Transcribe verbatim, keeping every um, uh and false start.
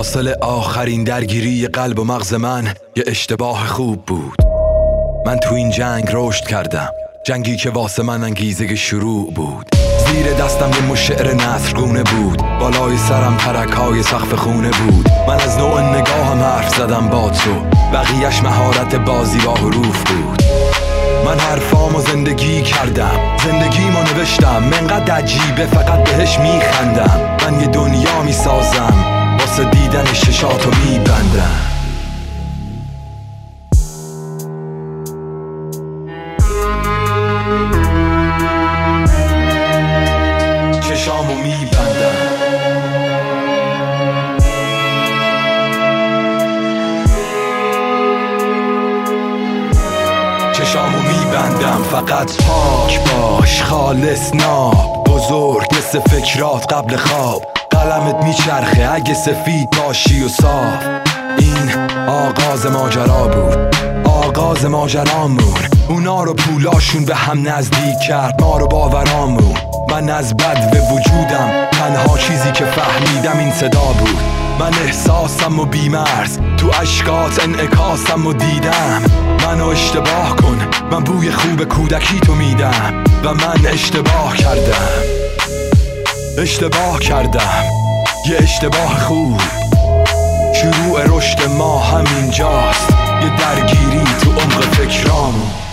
حاصل آخرین درگیری قلب و مغز من یه اشتباه خوب بود. من تو این جنگ رشد کردم، جنگی که واسه من انگیزه شروع بود. زیر دستم یه مش شعر نثرگونه بود، بالای سرم ترک‌های سقف خونه بود. من از نوع نگاهم حرف زدم با تو، بقیه‌اش مهارت بازی با حروف بود. من حرفامو زندگی کردم، زندگیمو نوشتم، منقدر عجیبه فقط بهش میخندم. من یه دنیا میسازم، واسه دیدن ششاتو میبندم. چشامو میبندم، چشامو میبندم. فقط پاک باش، خالص ناب، بزرگ مثل فکرات قبل خواب. قلمت میچرخه اگه سفید باشی و صاف. این آغاز ماجرا بود، آغاز ماجرامون. اونا رو پولاشون به هم نزدیک کرد، ما رو باورامون. من از بد به وجودم، تنها چیزی که فهمیدم این صدا بود. من احساسم و بیمرز، تو اشکات انعکاسم و دیدم. منو اشتباه کن، من بوی خوب کودکی تو میدم. و من اشتباه کردم، اشتباه کردم، یه اشتباه خوب. شروع رشد ما همینجاست، یه درگیری تو عمق فکرامون.